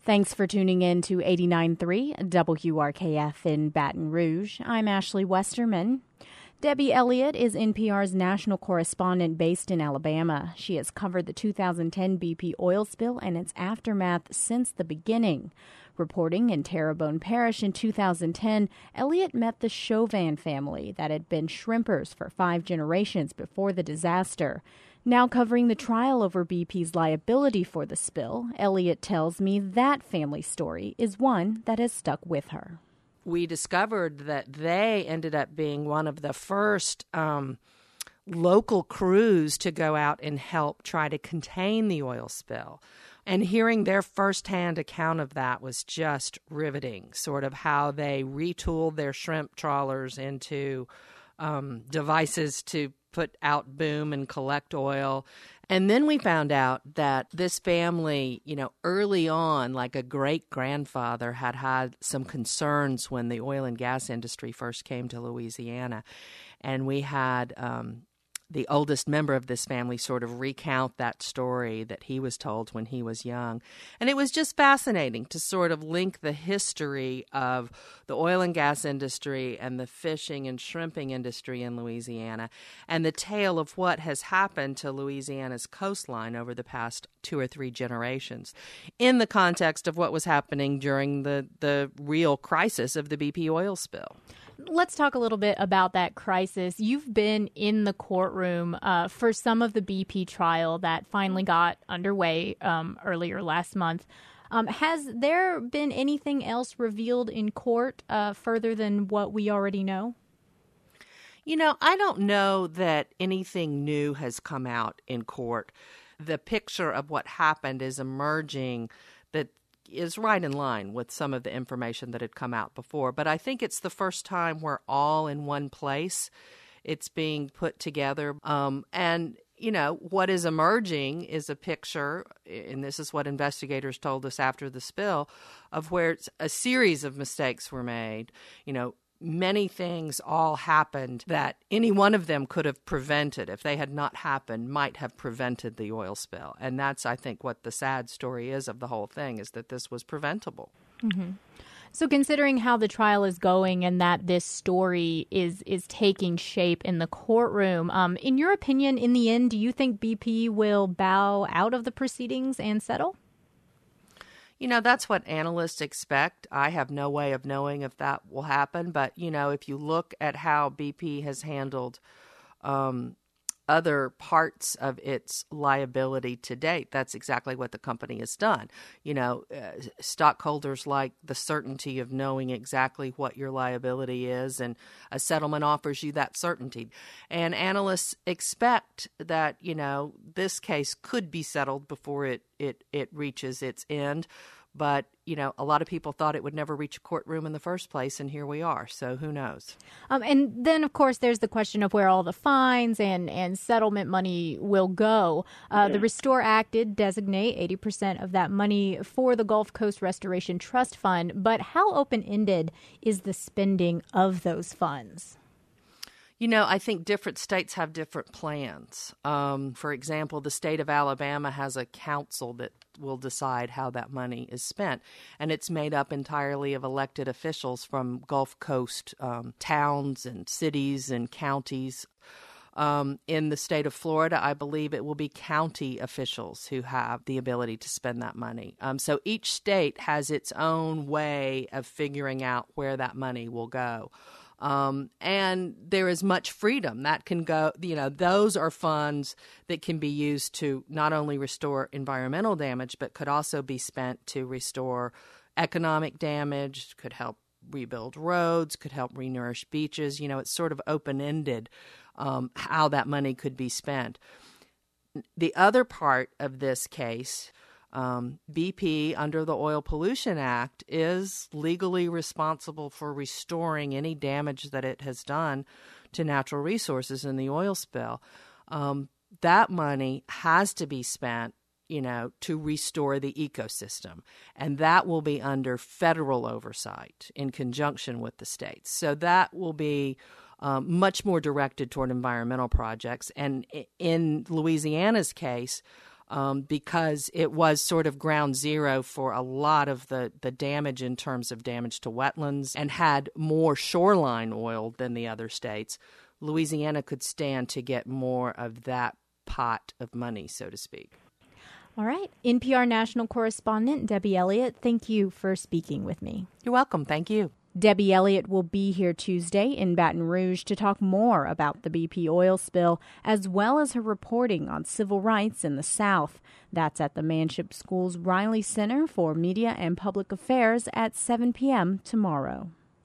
Thanks for tuning in to 89.3 WRKF in Baton Rouge. I'm Ashley Westerman. Debbie Elliott is NPR's national correspondent based in Alabama. She has covered the 2010 BP oil spill and its aftermath since the beginning. Reporting in Terrebonne Parish in 2010, Elliott met the Chauvin family that had been shrimpers for 5 generations before the disaster. Now covering the trial over BP's liability for the spill, Elliott tells me that family story is one that has stuck with her. We discovered that they ended up being one of the first local crews to go out and help try to contain the oil spill. And hearing their firsthand account of that was just riveting, sort of how they retooled their shrimp trawlers into devices to put out boom and collect oil. And then we found out that this family, early on, like a great-grandfather, had some concerns when the oil and gas industry first came to Louisiana. And we had the oldest member of this family sort of recount that story that he was told when he was young. And it was just fascinating to sort of link the history of the oil and gas industry and the fishing and shrimping industry in Louisiana and the tale of what has happened to Louisiana's coastline over the past 2 or 3 generations in the context of what was happening during the real crisis of the BP oil spill. Let's talk a little bit about that crisis. You've been in the courtroom for some of the BP trial that finally got underway earlier last month. Has there been anything else revealed in court further than what we already know? I don't know that anything new has come out in court. The picture of what happened is emerging that is right in line with some of the information that had come out before. But I think it's the first time we're all in one place. It's being put together. What is emerging is a picture, and this is what investigators told us after the spill, of where a series of mistakes were made. Many things all happened that any one of them could have prevented, if they had not happened, might have prevented the oil spill. And that's, I think, what the sad story is of the whole thing, is that this was preventable. Mm-hmm. So considering how the trial is going and that this story is taking shape in the courtroom, in your opinion, in the end, do you think BP will bow out of the proceedings and settle? That's what analysts expect. I have no way of knowing if that will happen. But, if you look at how BP has handled other parts of its liability to date, that's exactly what the company has done. Stockholders like the certainty of knowing exactly what your liability is, and a settlement offers you that certainty. And analysts expect that, this case could be settled before it reaches its end. But, a lot of people thought it would never reach a courtroom in the first place, and here we are. So who knows? And then, of course, there's the question of where all the fines and settlement money will go. The Restore Act did designate 80% of that money for the Gulf Coast Restoration Trust Fund. But how open-ended is the spending of those funds? I think different states have different plans. For example, the state of Alabama has a council that will decide how that money is spent, and it's made up entirely of elected officials from Gulf Coast towns and cities and counties. In the state of Florida, I believe it will be county officials who have the ability to spend that money. So each state has its own way of figuring out where that money will go. And there is much freedom that can go, those are funds that can be used to not only restore environmental damage, but could also be spent to restore economic damage, could help rebuild roads, could help renourish beaches. It's sort of open-ended how that money could be spent. The other part of this case, BP, under the Oil Pollution Act, is legally responsible for restoring any damage that it has done to natural resources in the oil spill. That money has to be spent, to restore the ecosystem, and that will be under federal oversight in conjunction with the states. So that will be much more directed toward environmental projects. And in Louisiana's case, because it was sort of ground zero for a lot of the damage in terms of damage to wetlands and had more shoreline oil than the other states. Louisiana could stand to get more of that pot of money, so to speak. All right. NPR national correspondent Debbie Elliott, thank you for speaking with me. You're welcome. Thank you. Debbie Elliott will be here Tuesday in Baton Rouge to talk more about the BP oil spill, as well as her reporting on civil rights in the South. That's at the Manship School's Riley Center for Media and Public Affairs at 7 p.m. tomorrow.